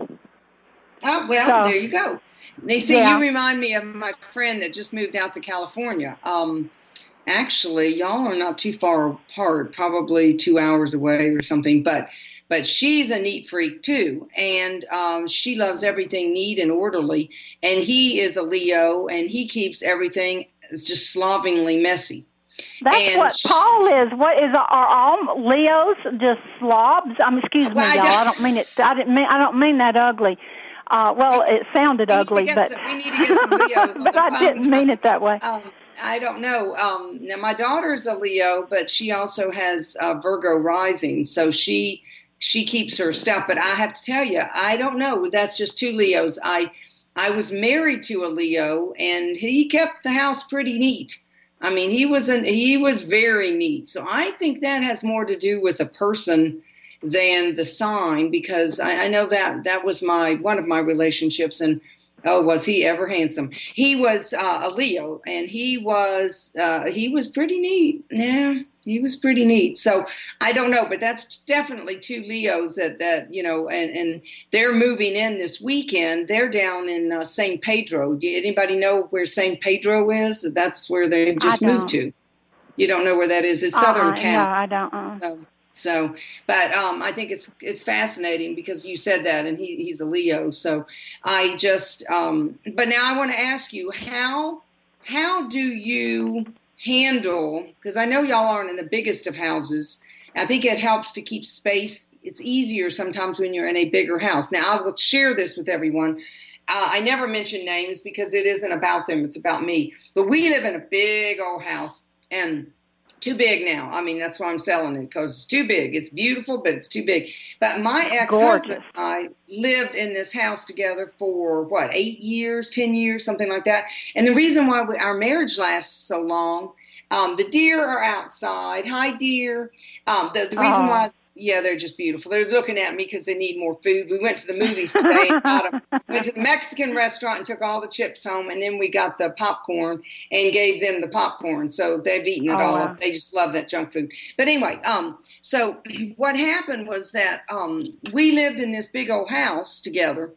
Oh, well, So, there you go. They see, yeah. you remind me of my friend that just moved out to California. Um, Actually, y'all are not too far apart, probably two hours away or something, but but she's a neat freak too, and um, she loves everything neat and orderly, and he is a Leo, and he keeps everything just slovenly messy. That's and what she, Paul is. What is are all Leos just slobs? Um, excuse me, well, I y'all. don't, I don't mean it. I didn't mean. I don't mean that ugly. Uh, well, we, it sounded we ugly, need but some, we need to get some Leos on but the I phone. didn't mean it that way. Um, I don't know. Um, now, my daughter's a Leo, but she also has uh, Virgo rising, so she she keeps her stuff. But I have to tell you, I don't know. That's just two Leos. I I was married to a Leo, and he kept the house pretty neat. I mean, he was an, he was very neat. So I think that has more to do with a person than the sign, because I, I know that that was my one of my relationships, and oh, was he ever handsome? He was uh, a Leo, and he was uh, he was pretty neat. Yeah, he was pretty neat. So I don't know, but that's definitely two Leos that that you know, and, and they're moving in this weekend. They're down in uh, Saint Pedro. Do anybody know where Saint Pedro is? That's where they just moved to. You don't know where that is? It's Southern uh-uh, Cal. No, I don't. Uh-uh. So. So, but um, I think it's it's fascinating because you said that, and he, he's a Leo. So I just, um, but now I want to ask you, how how do you handle, because I know y'all aren't in the biggest of houses. I think it helps to keep space. It's easier sometimes when you're in a bigger house. Now, I will share this with everyone. Uh, I never mention names because it isn't about them. It's about me. But we live in a big old house, and too big now. I mean, that's why I'm selling it, because it's too big. It's beautiful, but it's too big. But my ex-husband and I lived in this house together for, what, eight years, ten years, something like that. And the reason why we, our marriage lasts so long, um, the deer are outside. Hi, deer. Um, the, the reason oh. why, yeah, they're just beautiful. They're looking at me because they need more food. We went to the movies today and got them. Went to the Mexican restaurant and took all the chips home, and then we got the popcorn and gave them the popcorn. So they've eaten it oh, all wow. up. They just love that junk food. But anyway, um, so what happened was that um, we lived in this big old house together,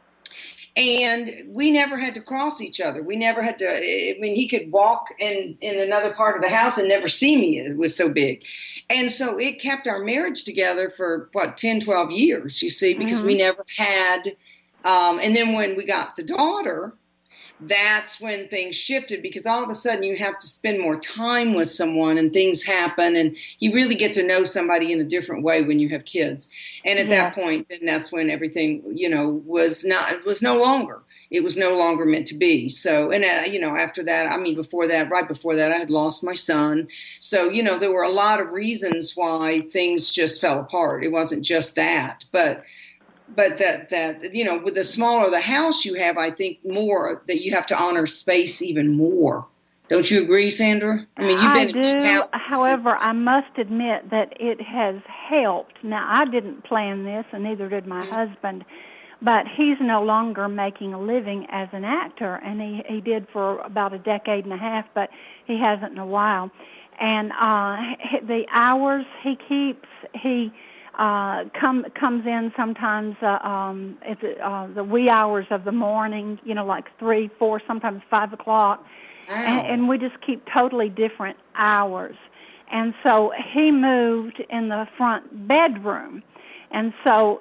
and we never had to cross each other. We never had to, I mean, he could walk in, in another part of the house and never see me. It was so big. And so it kept our marriage together for, what, ten, twelve years, you see, because mm-hmm. we never had, um, and then when we got the daughter, that's when things shifted, because all of a sudden you have to spend more time with someone and things happen, and you really get to know somebody in a different way when you have kids. And at yeah. that point, then that's when everything, you know, was not, was no longer. It was no longer meant to be. So, and uh, you know, after that, I mean, before that, right before that, I had lost my son. So, you know, there were a lot of reasons why things just fell apart. It wasn't just that, but, but that, that, you know, with the smaller the house you have, I think more that you have to honor space even more. Don't you agree, Sandra? I mean, you've been I in do. houses. However, I must admit that it has helped. Now, I didn't plan this, and neither did my mm-hmm. husband. But he's no longer making a living as an actor, and he, he did for about a decade and a half, but he hasn't in a while. And uh, the hours he keeps, he uh, come, comes in sometimes uh, um, it's, uh, the wee hours of the morning, you know, like three, four, sometimes five o'clock. Wow. And, and we just keep totally different hours. And so he moved in the front bedroom. And so,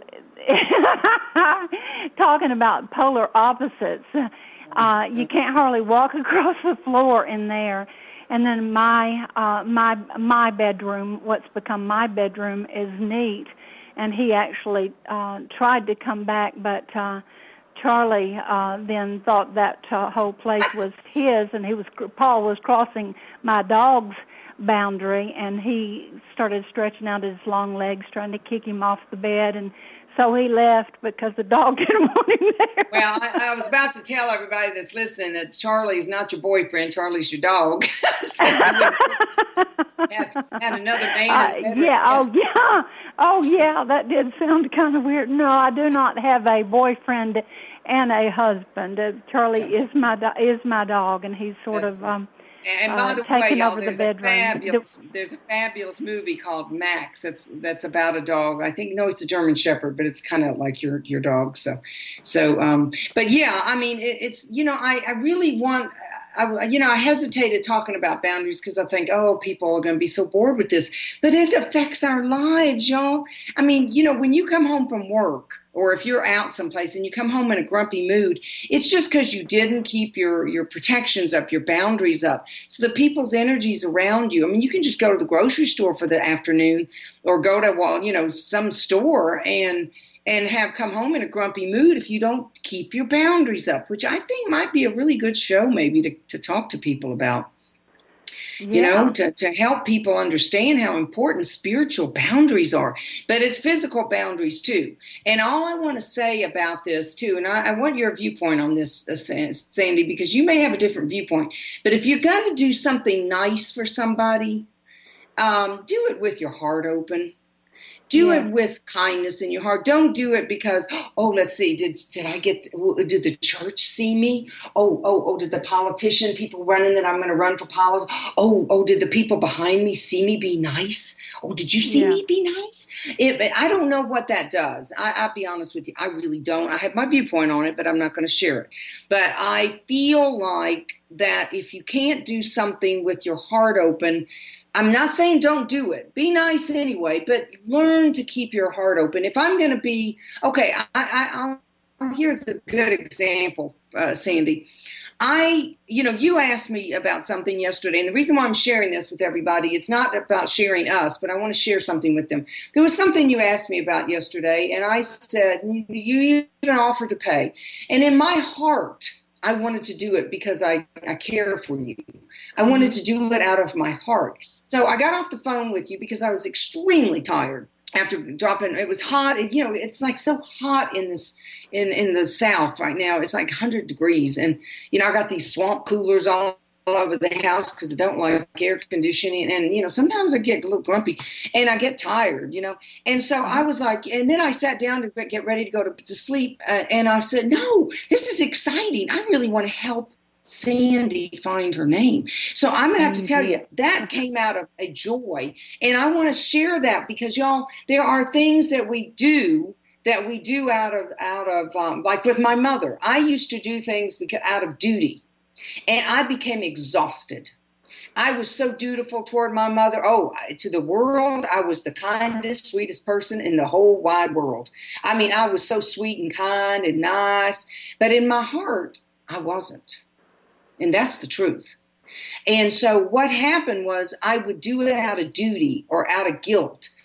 talking about polar opposites, uh, you can't hardly walk across the floor in there. And then my uh, my my bedroom, what's become my bedroom, is neat. And he actually uh, tried to come back, but uh, Charlie uh, then thought that uh, whole place was his, and he was Paul was crossing my dog's boundary, and he started stretching out his long legs trying to kick him off the bed, and so he left because the dog didn't want him there. Well, I, I was about to tell everybody that's listening that Charlie's not your boyfriend, Charlie's your dog. So had, had another man uh, in the bedroom. Yeah, oh yeah, oh yeah, that did sound kind of weird. No, I do not have a boyfriend and a husband. Uh, Charlie yeah. is my do- is my dog, and he's sort that's of um, And by the uh, way, y'all, over there's the a fabulous there's a fabulous movie called Max. That's that's about a dog. I think no, it's a German Shepherd, but it's kind of like your your dog. So, so um, but yeah, I mean, it, it's you know, I, I really want. I, you know, I hesitated talking about boundaries because I think, oh, people are going to be so bored with this. But it affects our lives, y'all. I mean, you know, when you come home from work, or if you're out someplace and you come home in a grumpy mood, it's just because you didn't keep your, your protections up, your boundaries up. So the people's energies around you, I mean, you can just go to the grocery store for the afternoon or go to, well, you know, some store and and have come home in a grumpy mood if you don't keep your boundaries up, which I think might be a really good show maybe to, to talk to people about. Yeah. You know, to, to help people understand how important spiritual boundaries are. But it's physical boundaries, too. And all I want to say about this, too, and I, I want your viewpoint on this, uh, Sandy, because you may have a different viewpoint. But if you're going to do something nice for somebody, um, do it with your heart open. Do yeah. it with kindness in your heart. Don't do it because, oh, let's see, did did I get, did the church see me? Oh, oh, oh, did the politician, people running that I'm going to run for politics? Oh, oh, did the people behind me see me be nice? Oh, did you see yeah. me be nice? It, I don't know what that does. I, I'll be honest with you. I really don't. I have my viewpoint on it, but I'm not going to share it. But I feel like that if you can't do something with your heart open, I'm not saying don't do it. Be nice anyway, but learn to keep your heart open. If I'm going to be, okay, I, I, I'll, here's a good example, uh, Sandy. I, you know, you asked me about something yesterday, and the reason why I'm sharing this with everybody, it's not about sharing us, but I want to share something with them. There was something you asked me about yesterday, and I said, you even offered to pay. And in my heart, I wanted to do it because I, I care for you. I wanted to do it out of my heart. So I got off the phone with you because I was extremely tired after dropping. It was hot. It, you know, it's like so hot in this in, in the South right now. It's like one hundred degrees. And, you know, I got these swamp coolers all over the house because I don't like air conditioning. And, you know, sometimes I get a little grumpy and I get tired, you know. And so I was like, and then I sat down to get ready to go to, to sleep. Uh, and I said, no, this is exciting. I really want to help Sandy find her name. So I'm going to have to tell you, that came out of a joy. And I want to share that because, y'all, there are things that we do that we do out of, out of um, like with my mother. I used to do things because, out of duty. And I became exhausted. I was so dutiful toward my mother. Oh, to the world, I was the kindest, sweetest person in the whole wide world. I mean, I was so sweet and kind and nice. But in my heart, I wasn't. And that's the truth. And so what happened was I would do it out of duty or out of guilt.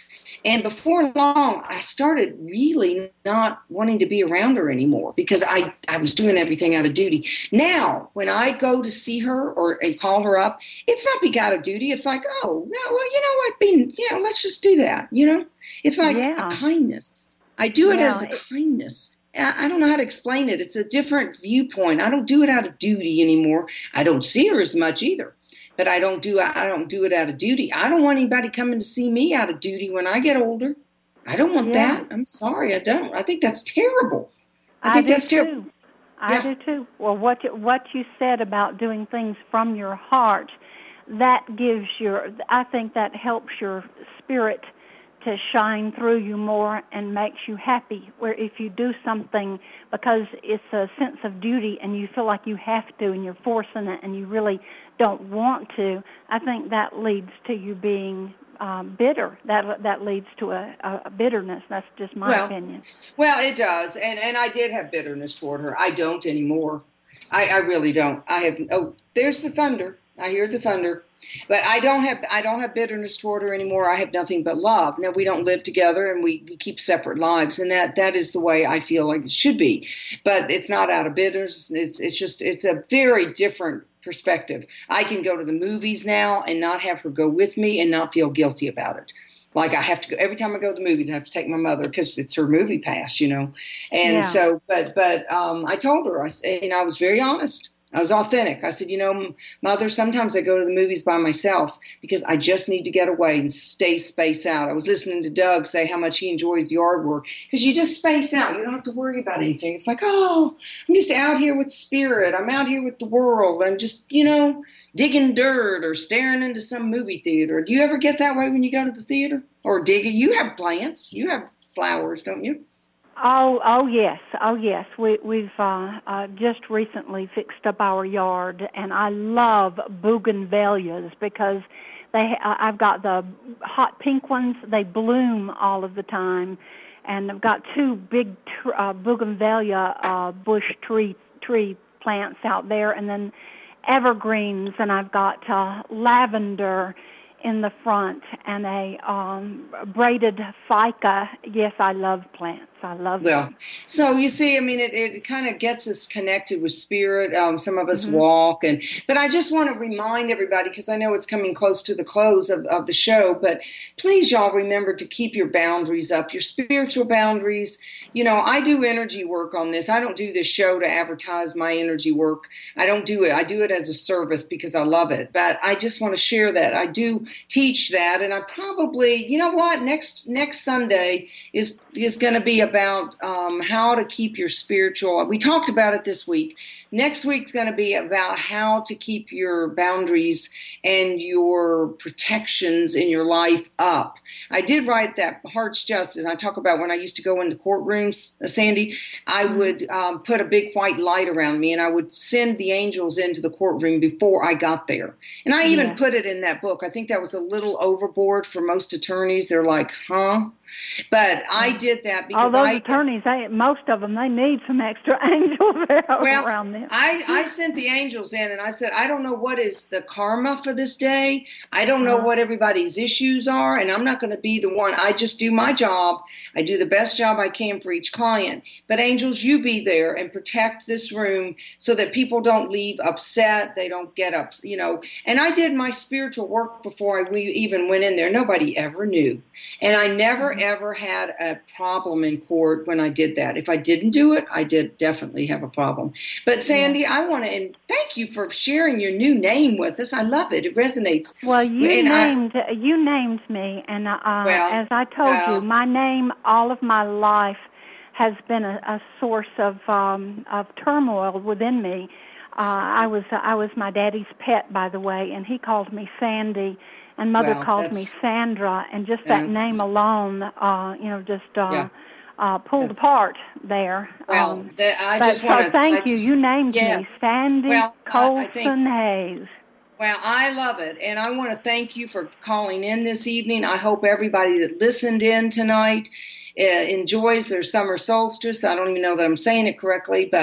And before long, I started really not wanting to be around her anymore because I, I was doing everything out of duty. Now, when I go to see her or and call her up, it's not being out of duty. It's like, oh, no, well, you know what, being, you know, let's just do that, you know? It's like yeah. a kindness. I do it yeah. as a kindness. I don't know how to explain it. It's a different viewpoint. I don't do it out of duty anymore. I don't see her as much either, but I don't do I don't do it out of duty. I don't want anybody coming to see me out of duty when I get older. I don't want yeah. that. I'm sorry, I don't. I think that's terrible. I, I think do that's terrible. Too. I yeah. do too. Well, what you, what you said about doing things from your heart, that gives your. I think that helps your spirit to shine through you more and makes you happy. Where if you do something because it's a sense of duty and you feel like you have to and you're forcing it and you really don't want to, I think that leads to you being um, bitter. That that leads to a, a bitterness. That's just my well, opinion. Well, it does, and and I did have bitterness toward her. I don't anymore. I, I really don't. I have. Oh, there's the thunder. I hear the thunder. But I don't have I don't have bitterness toward her anymore. I have nothing but love. Now, we don't live together and we, we keep separate lives, and that, that is the way I feel like it should be. But it's not out of bitterness. It's it's just it's a very different perspective. I can go to the movies now and not have her go with me and not feel guilty about it. Like I have to go every time I go to the movies, I have to take my mother because it's her movie pass, you know. And yeah. so, but but um, I told her, I said, and I was very honest. I was authentic. I said, you know, Mother, sometimes I go to the movies by myself because I just need to get away and stay space out. I was listening to Doug say how much he enjoys yard work because you just space out. You don't have to worry about anything. It's like, oh, I'm just out here with spirit. I'm out here with the world. I'm just, you know, digging dirt or staring into some movie theater. Do you ever get that way when you go to the theater? Or digging? You have plants. You have flowers, don't you? Oh, oh yes, oh yes. We, we've uh, uh, just recently fixed up our yard, and I love bougainvilleas because they. Uh, I've got the hot pink ones. They bloom all of the time, and I've got two big tr- uh, bougainvillea uh, bush tree tree plants out there, and then evergreens, and I've got uh, lavender in the front and a um, braided ficus. Yes, I love plants. I love well, them. So you see, I mean, it, it kind of gets us connected with spirit. Um, some of us mm-hmm. walk, and but I just want to remind everybody because I know it's coming close to the close of, of the show. But please, y'all, remember to keep your boundaries up, your spiritual boundaries. You know, I do energy work on this. I don't do this show to advertise my energy work. I don't do it. I do it as a service because I love it. But I just want to share that. I do teach that, and I probably, you know what, next next Sunday is is going to be about um, how to keep your spiritual. We talked about it this week. Next week's going to be about how to keep your boundaries and your protections in your life up. I did write that Heart's Justice. I talk about when I used to go into courtrooms, uh, Sandy, I would um, put a big white light around me, and I would send the angels into the courtroom before I got there. And I even yeah. put it in that book. I think that was a little overboard for most attorneys. They're like, huh? But I did that because all those I attorneys, they, most of them, they need some extra angels well, around them. I, I sent the angels in, and I said, I don't know what is the karma for this day. I don't know uh-huh. what everybody's issues are, and I'm not going to be the one. I just do my job. I do the best job I can for each client. But angels, you be there and protect this room so that people don't leave upset. They don't get up, you know. And I did my spiritual work before I we even went in there. Nobody ever knew. And I never, mm-hmm. ever had a problem in court when I did that. If I didn't do it, I did definitely have a problem. But Sandy, yeah. I want to and thank you for sharing your new name with us. I love it. It resonates. Well, you and named I, you named me, and uh, well, as I told well, you, my name all of my life has been a, a source of um, of turmoil within me. Uh, I was I was my daddy's pet, by the way, and he called me Sandy. And Mother well, called me Sandra, and just that name alone, uh, you know, just uh, yeah, uh, pulled apart there. Well, um, the, I but, just want to so thank I you. Just, you named yes. me Sandy well, Colson I, I think, Hayes. Well, I love it, and I want to thank you for calling in this evening. I hope everybody that listened in tonight uh, enjoys their summer solstice. I don't even know that I'm saying it correctly, but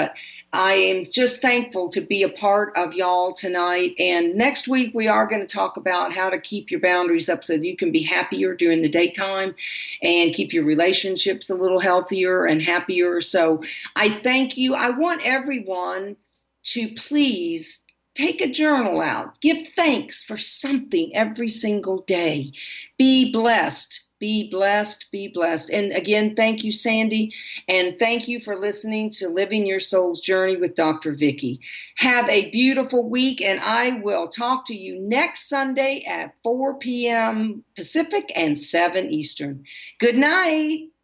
I am just thankful to be a part of y'all tonight. And next week, we are going to talk about how to keep your boundaries up so that you can be happier during the daytime and keep your relationships a little healthier and happier. So I thank you. I want everyone to please take a journal out. Give thanks for something every single day. Be blessed. Be blessed, be blessed. And again, thank you, Sandy. And thank you for listening to Living Your Soul's Journey with Doctor Vicki. Have a beautiful week, and I will talk to you next Sunday at four p.m. Pacific and seven Eastern. Good night.